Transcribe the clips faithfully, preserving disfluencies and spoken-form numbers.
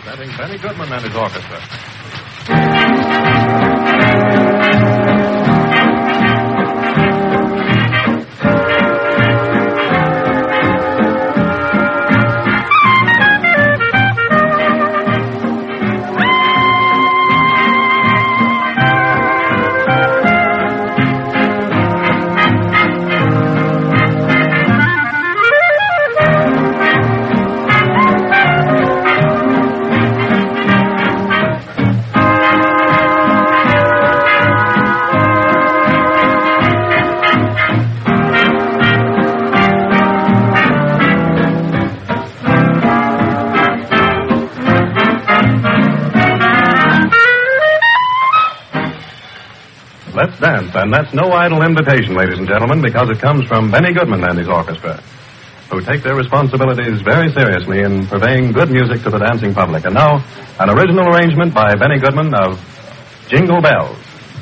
presenting Benny Goodman and his orchestra. Let's dance, and that's no idle invitation, ladies and gentlemen, because it comes from Benny Goodman and his orchestra, who take their responsibilities very seriously in purveying good music to the dancing public. And now, an original arrangement by Benny Goodman of Jingle Bells.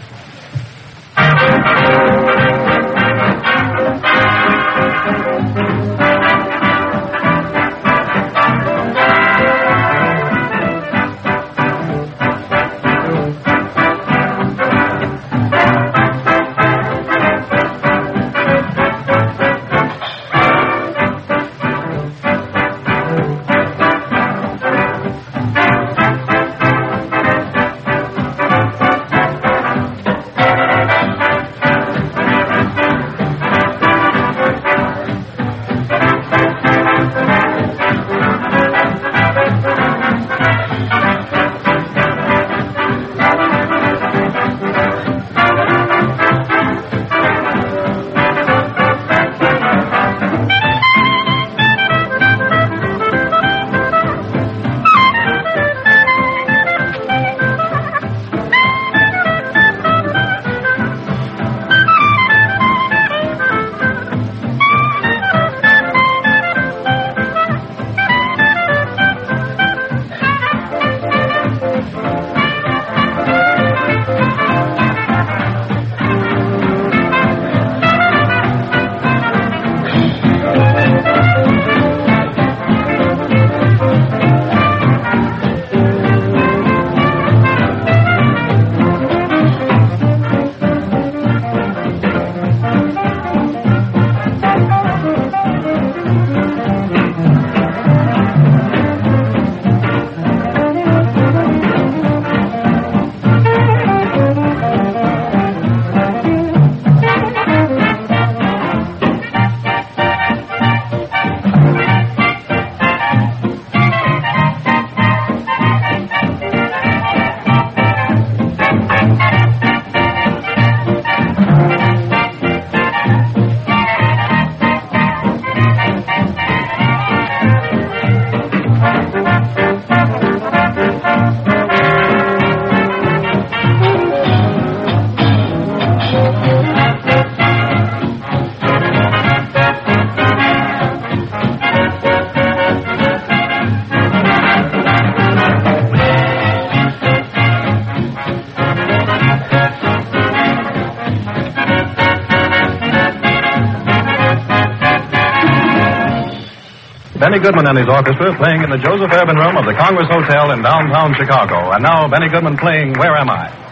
Benny Goodman and his orchestra playing in the Joseph Urban Room of the Congress Hotel in downtown Chicago. And now Benny Goodman playing Where Am I?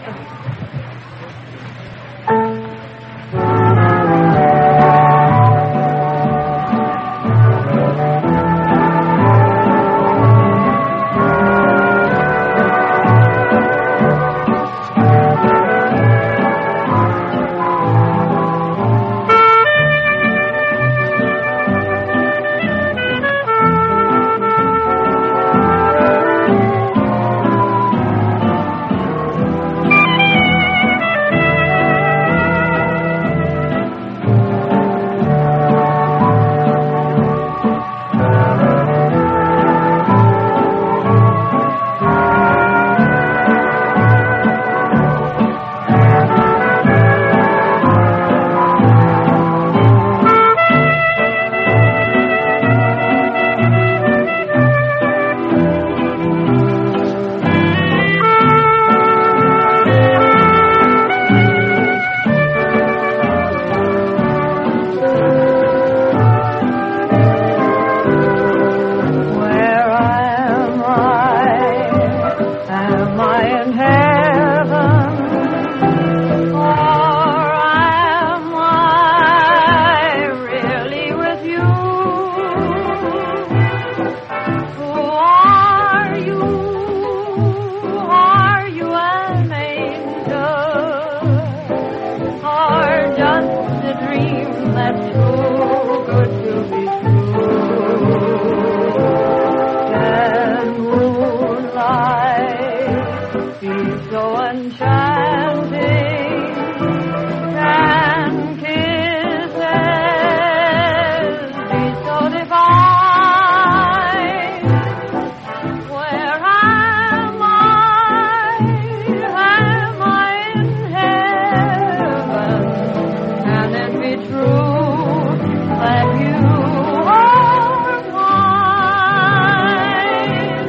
so enchanting, can kisses be so divine? Where am I? Am I in heaven? Can it be true that you are mine?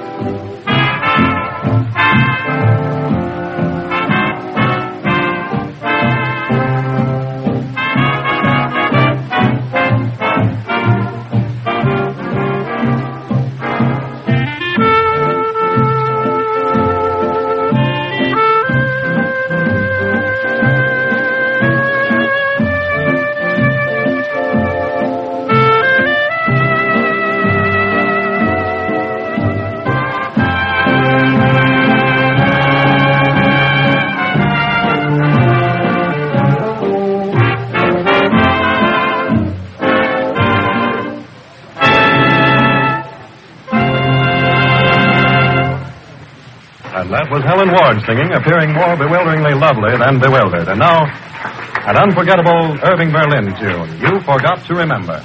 And that was Helen Ward singing, appearing more bewilderingly lovely than bewildered. And now, an unforgettable Irving Berlin tune, You Forgot to Remember.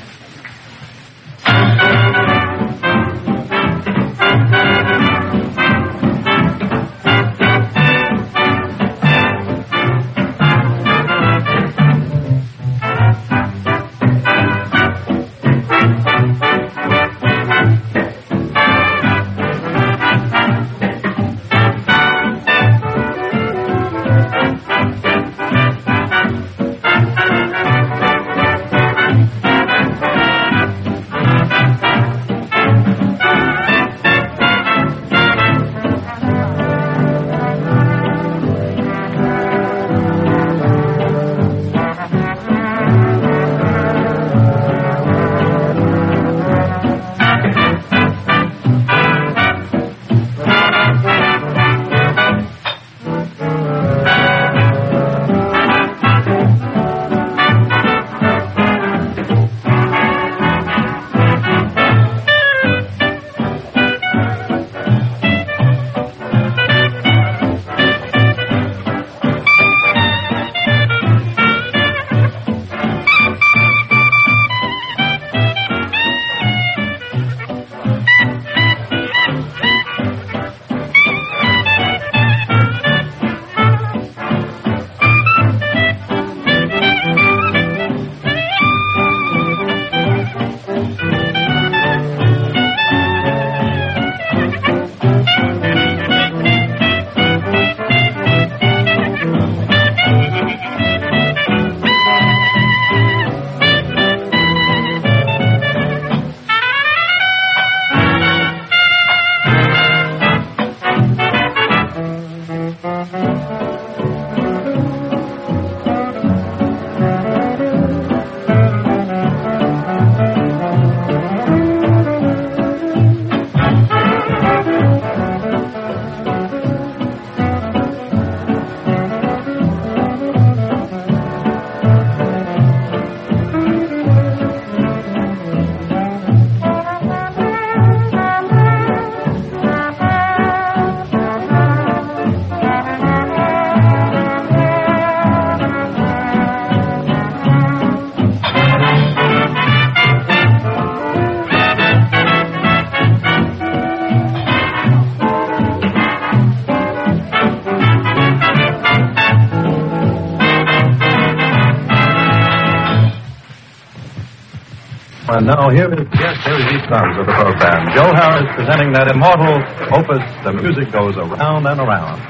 And now here is, yes, here is each sons of the program. Joe Harris presenting that immortal opus, The Music Goes Around and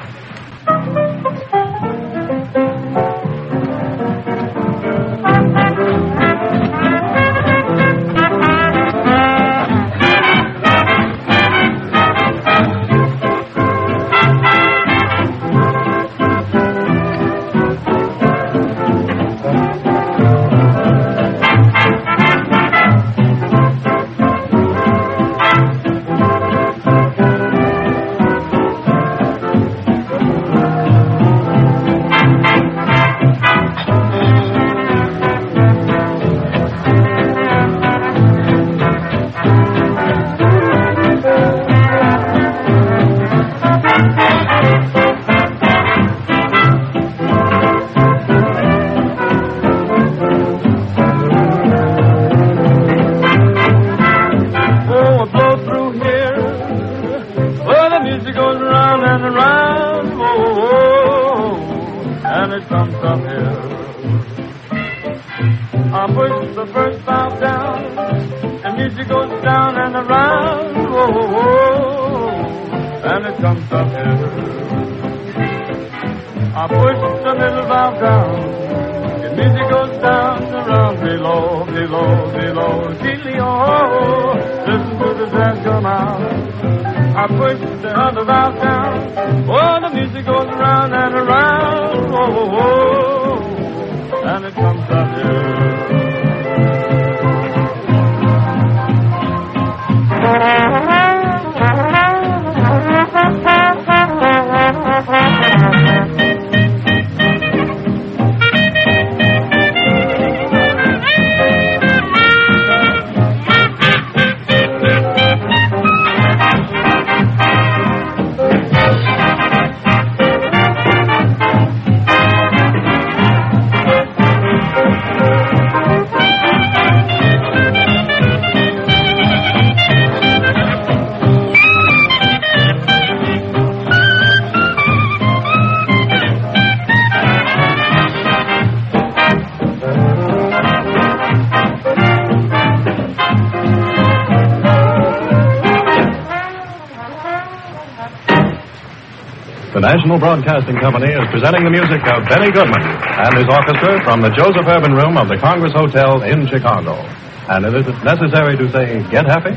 Around. music goes round and around, oh, oh, oh, and it comes up here. I push the first valve down, and music goes down and around, oh, oh, oh, and it comes up here. I push the middle valve down, and music goes down around below, below, below, G-L-E-O. Listen to the jazz come out. I push the other valve down. Oh, the music goes around and around. Oh, oh, oh. And it comes up here. The National Broadcasting Company is presenting the music of Benny Goodman and his orchestra from the Joseph Urban Room of the Congress Hotel in Chicago. And it is necessary to say, get happy?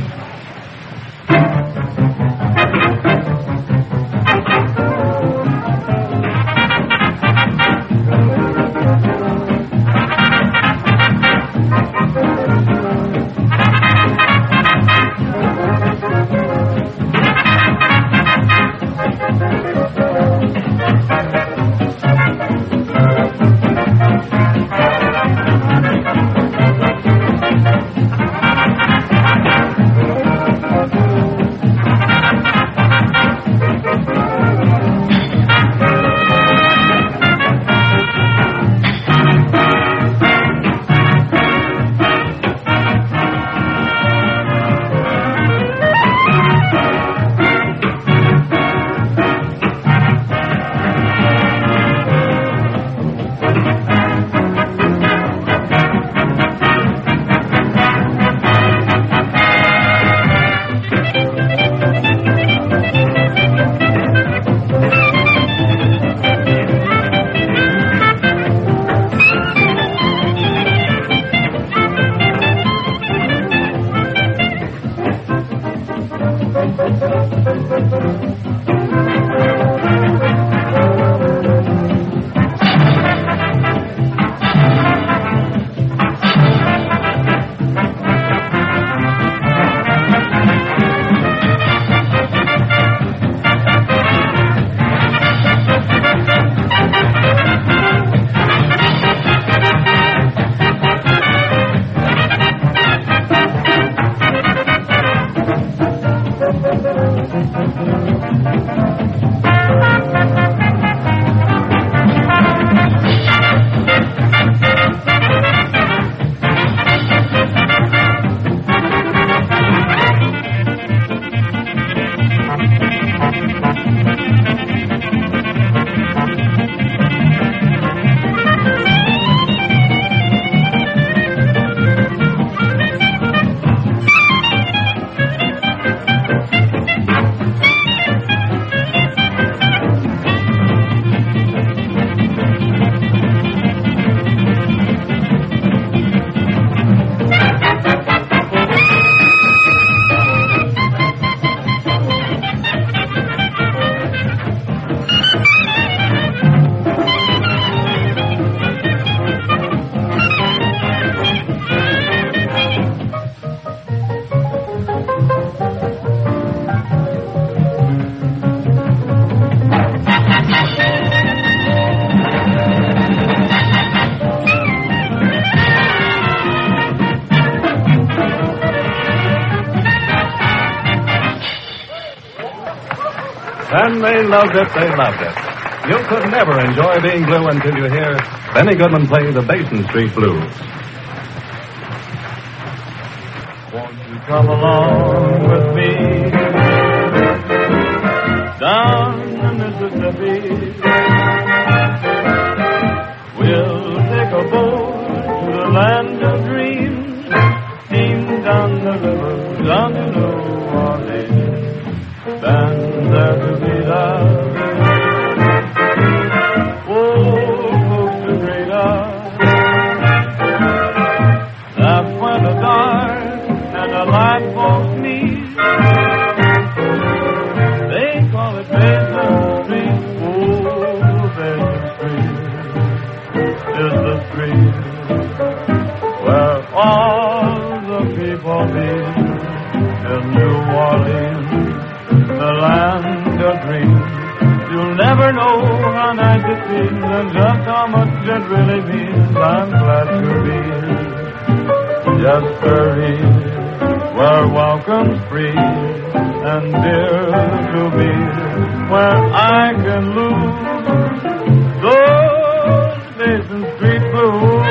And they loved it, they loved it. You could never enjoy being blue until you hear Benny Goodman play the Basin Street Blues. Won't you come along with me band there to be loved. Oh, folks to greet us. That's when the dark and the light folks meet. They call it Basin Street. Oh, Basin Street is the street where all the people meet. In New Orleans, the land of dreams, you'll never know how nice it feels and just how much it really means. I'm glad to be here, just for here, where welcome's free and dear to be, where I can lose those Basin Street blues.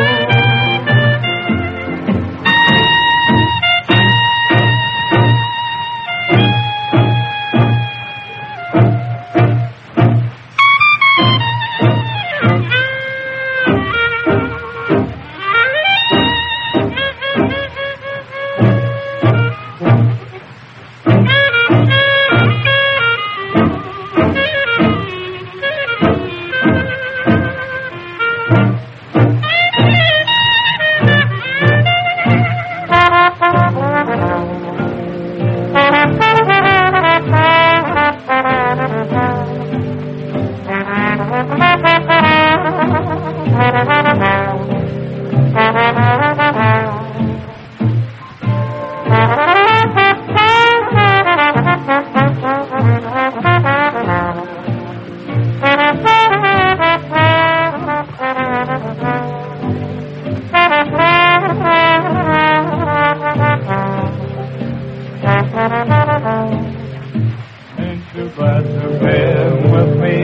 Ain't you glad to be with me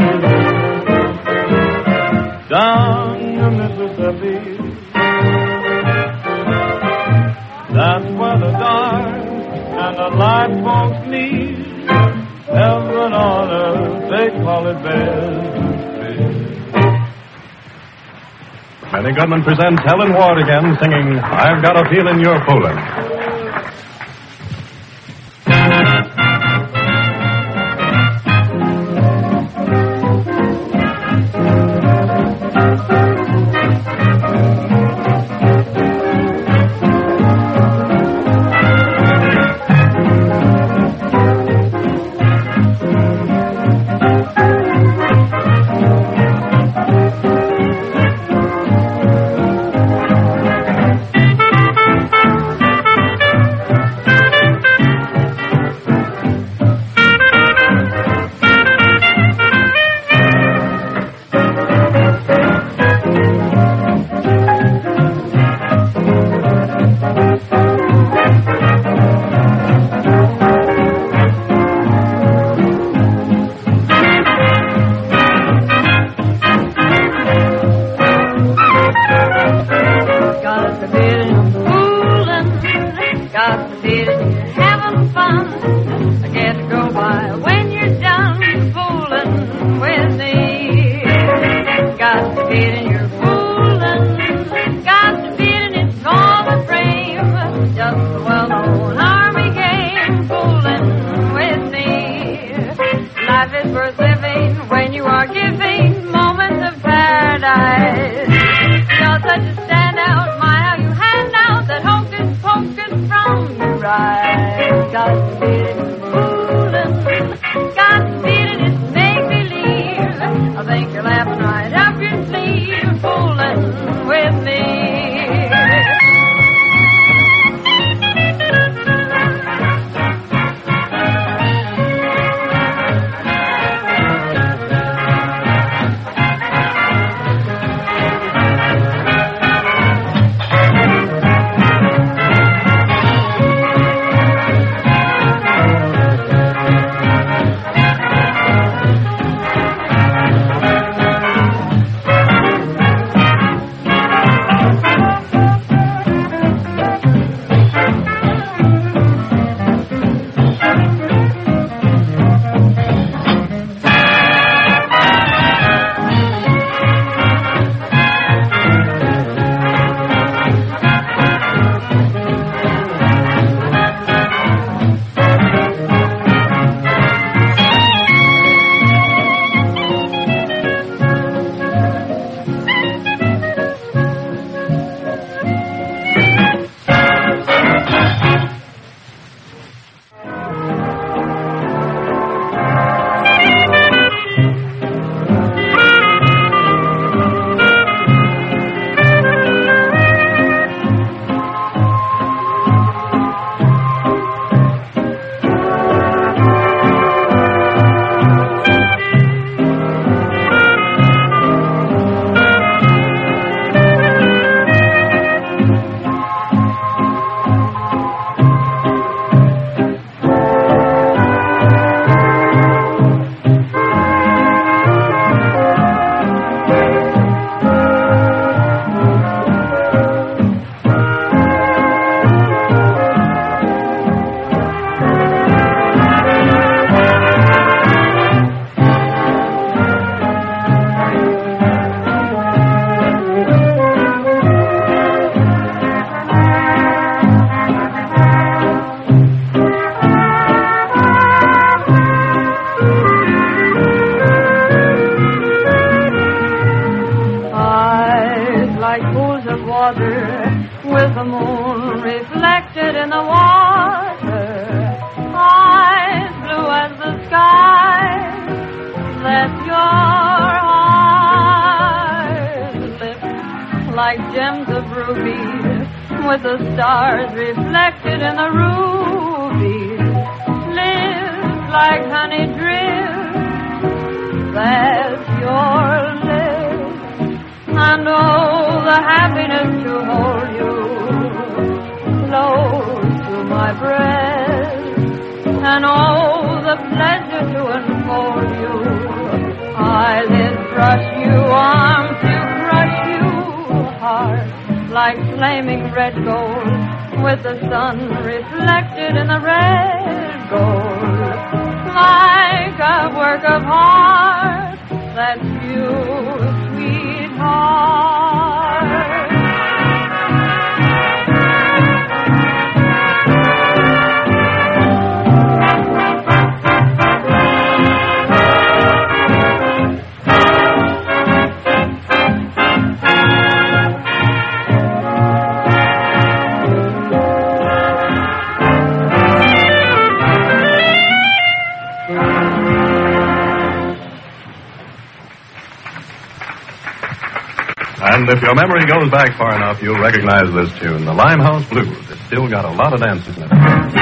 down the Mississippi? That's where the dark and the light folks meet. Heaven on earth, they call it Basin Street. Benny Goodman presents Helen Ward again, singing I've Got a Feeling You're Foolin'. like gems of ruby, with the stars reflected in the rubies. Lips like honey drips, that's your lips. And oh, the happiness to hold you close to my breast. And oh, the pleasure to enfold you. Eyelids brush you, arms to crush you, heart like flaming red gold, with the sun reflected in the red gold. Like a work of art, that's you, sweetheart. And if your memory goes back far enough, you'll recognize this tune, the Limehouse Blues. It's still got a lot of dances in it.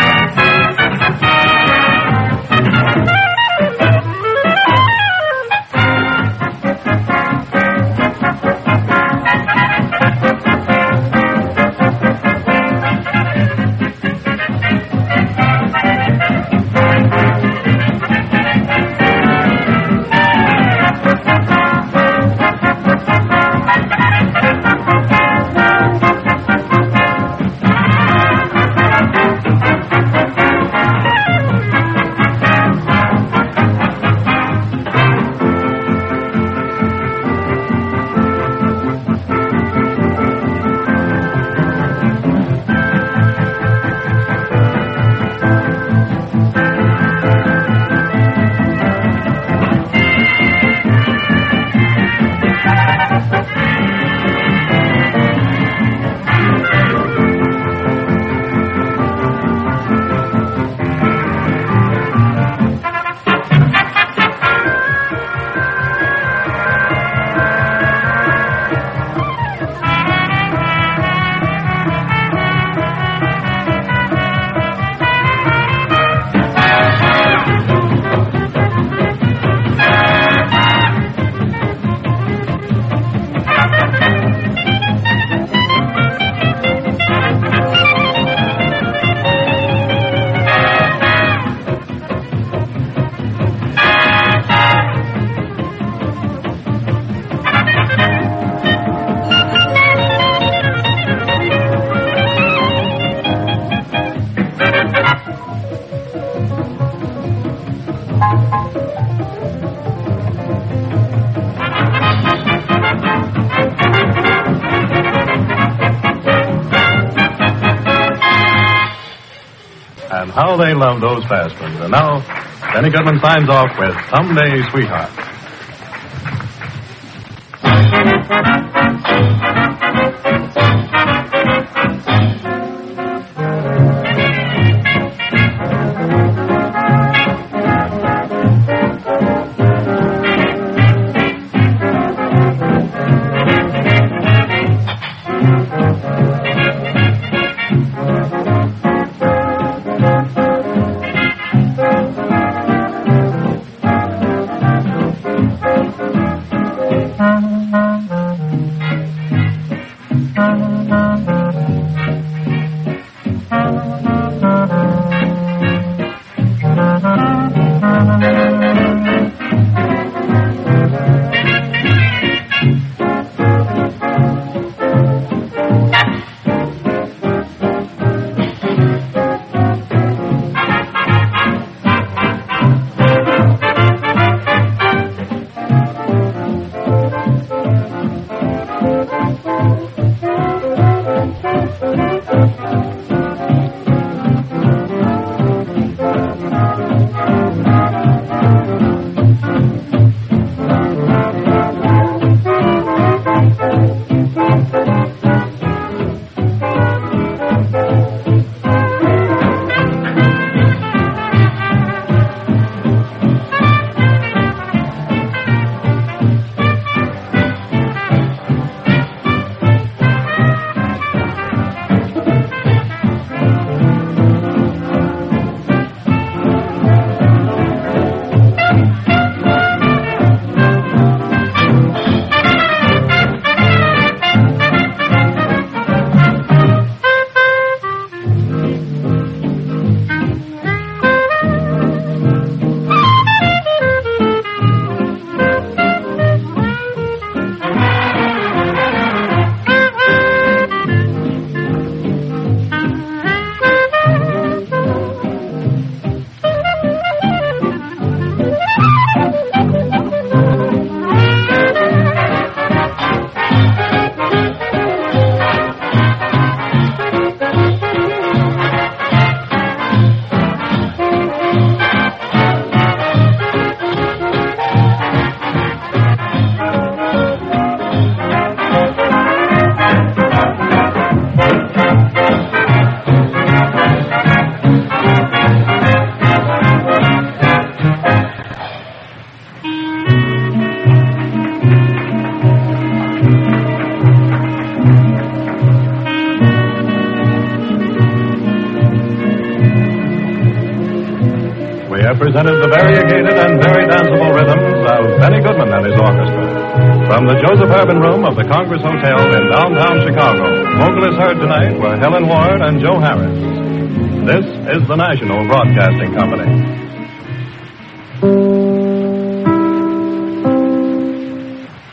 And how they love those fast ones. And now, Benny Goodman signs off with Someday, Sweetheart. have presented the variegated and very danceable rhythms of Benny Goodman and his orchestra. From the Joseph Urban Room of the Congress Hotel in downtown Chicago, vocalists heard tonight were Helen Ward and Joe Harris. This is the National Broadcasting Company.